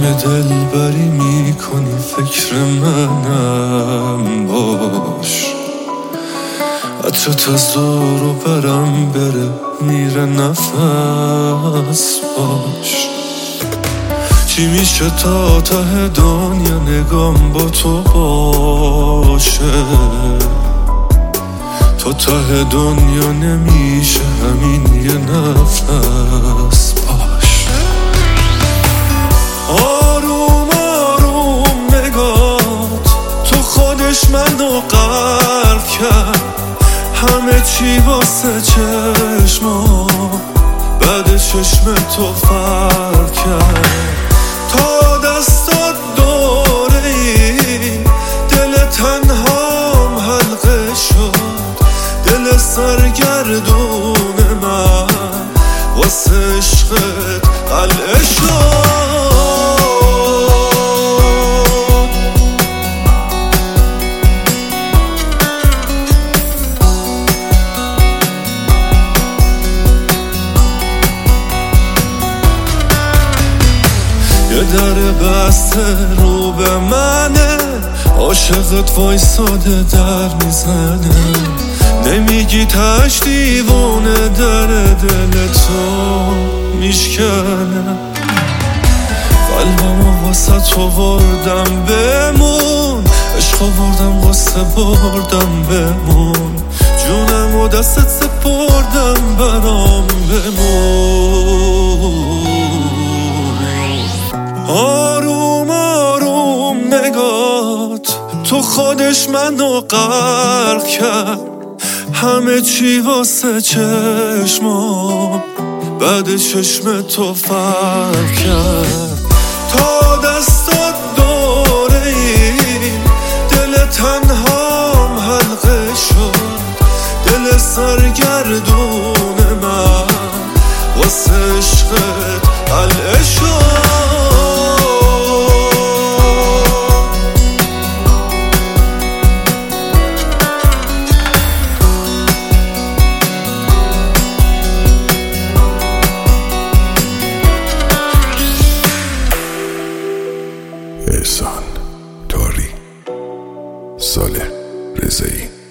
دل بری میکنی فکر منم باش، عطرت از دور و برم بره میره نفس باش. چی میشه تا ته دنیا نگام با تو باشه، تا ته دنیا نمیشه همین یه نفس باش. آروم آروم نگات تو خودش منو غرق کرد، همه چی واسه چشما بعد چشم تو فرق کرد. تا دستات دوره این دل تنهام حلقه شد، دل سرگردون من واسه عشقت قلعه شد. یه در بسته رو به منه، عاشقت وایساده در میزنه، نمیگی تش دیوونه در دل تو میشکنه. قلبمو واسه تو بردم بمون، عشقو بردم واسه بردم بمون، جونمو دستت سپردم برام بمون. آروم آروم نگات تو خودش منو غرق کرد، همه چی واسه چشما بعد چشم تو فرق کرد. تا دستات دوره این دل تنهام حلقه شد، دل سرگردون من واسه عشقت قلعه شد. احسان داری، صالح رضایی.